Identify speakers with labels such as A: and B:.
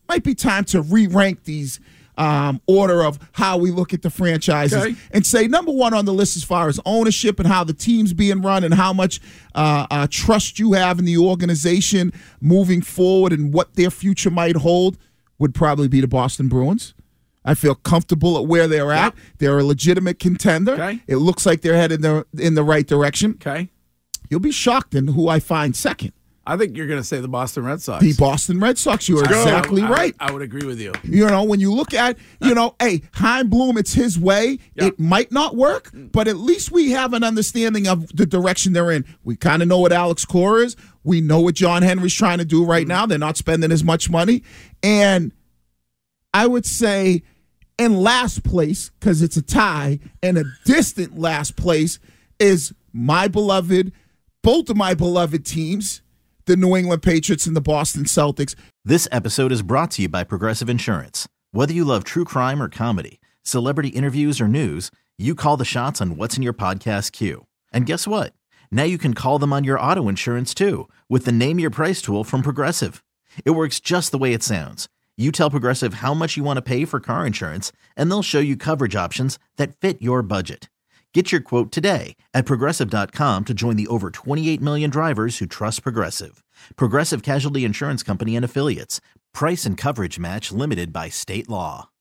A: might be time to re-rank these order of how we look at the franchises and say number one on the list as far as ownership and how the team's being run and how much trust you have in the organization moving forward and what their future might hold would probably be the Boston Bruins. I feel comfortable at where they're at. They're a legitimate contender. It looks like they're headed in the right direction. You'll be shocked in who I find second.
B: I think you're going to say the Boston Red Sox.
A: The Boston Red Sox. You are exactly right.
B: I would agree with you.
A: You know, when you look at, hey, Chaim Bloom, it's his way. It might not work, but at least we have an understanding of the direction they're in. We kind of know what Alex Cora is. We know what John Henry's trying to do right now. They're not spending as much money. And I would say in last place, because it's a tie, and a distant last place is both of my beloved teams, the New England Patriots and the Boston Celtics.
C: This episode is brought to you by Progressive Insurance. Whether you love true crime or comedy, celebrity interviews or news, you call the shots on what's in your podcast queue. And guess what? Now you can call them on your auto insurance too with the Name Your Price tool from Progressive. It works just the way it sounds. You tell Progressive how much you want to pay for car insurance, and they'll show you coverage options that fit your budget. Get your quote today at Progressive.com to join the over 28 million drivers who trust Progressive. Progressive Casualty Insurance Company and Affiliates. Price and coverage match limited by state law.